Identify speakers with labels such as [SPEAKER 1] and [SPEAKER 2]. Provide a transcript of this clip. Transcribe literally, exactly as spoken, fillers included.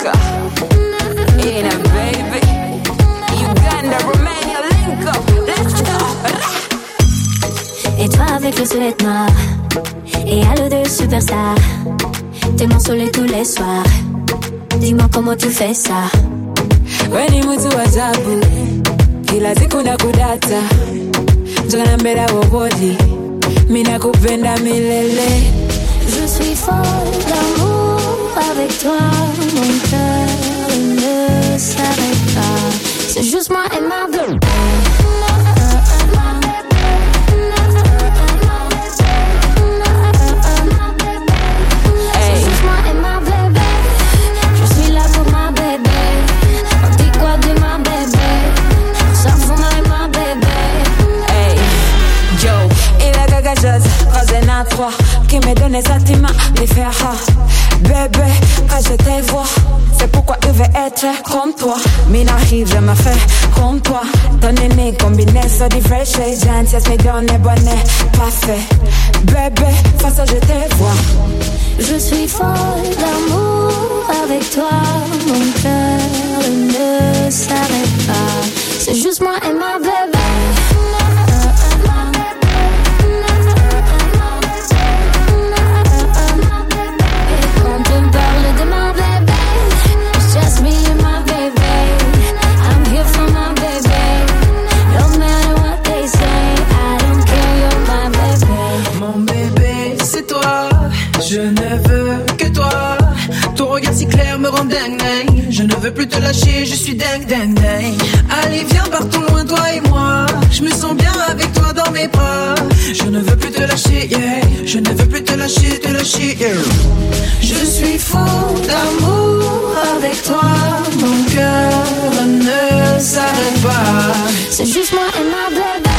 [SPEAKER 1] Africa. In a baby. Uganda, Romania, link up. Let's go.
[SPEAKER 2] Et toi avec le soleil noir et halo de superstar, t'es mon soleil tous les soirs. Dis-moi comment tu fais ça.
[SPEAKER 1] Weni mtu wa ajabu, kila siku nakudata, njoo mbele wobodi, mimi nakupenda milele.
[SPEAKER 2] Je suis folle d'amour avec toi, mon cœur ne s'arrête pas. C'est juste moi et ma bulle.
[SPEAKER 1] Qui me donne les sentiments de faire bébé, quand je te vois, c'est pourquoi je veux être comme toi. Mina arrive, je me fais comme toi. Ton aîné combinaison de fraîche, gentillesse me donne les bonnets, parfait. Bébé, face à je te vois.
[SPEAKER 2] Je suis folle d'amour avec toi, mon cœur ne s'arrête pas. C'est juste moi et ma bébé.
[SPEAKER 3] Je ne veux que toi. Ton regard si clair me rend dingue, dingue. Je ne veux plus te lâcher, je suis dingue, dingue, dingue. Allez viens, partons loin toi et moi. Je me sens bien avec toi dans mes bras. Je ne veux plus te lâcher, yeah. Je ne veux plus te lâcher, te lâcher, yeah. Je suis fou d'amour avec toi. Mon cœur ne s'arrête pas.
[SPEAKER 2] C'est juste moi et ma bébé.